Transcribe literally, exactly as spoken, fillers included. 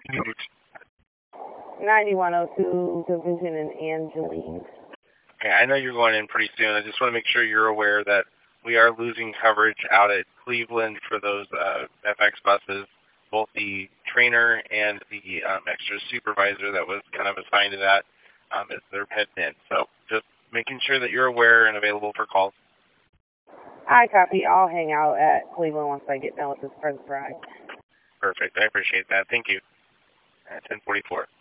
ninety-one oh two Division in Angeline. Okay, I know you're going in pretty soon. I just want to make sure you're aware that we are losing coverage out at Cleveland for those uh, F X buses, both the trainer and the um, extra supervisor that was kind of assigned to that um, as they're heading in. So just making sure that you're aware and available for calls. I copy. I'll hang out at Cleveland once I get done with this first ride. Perfect. I appreciate that. Thank you. At ten forty-four.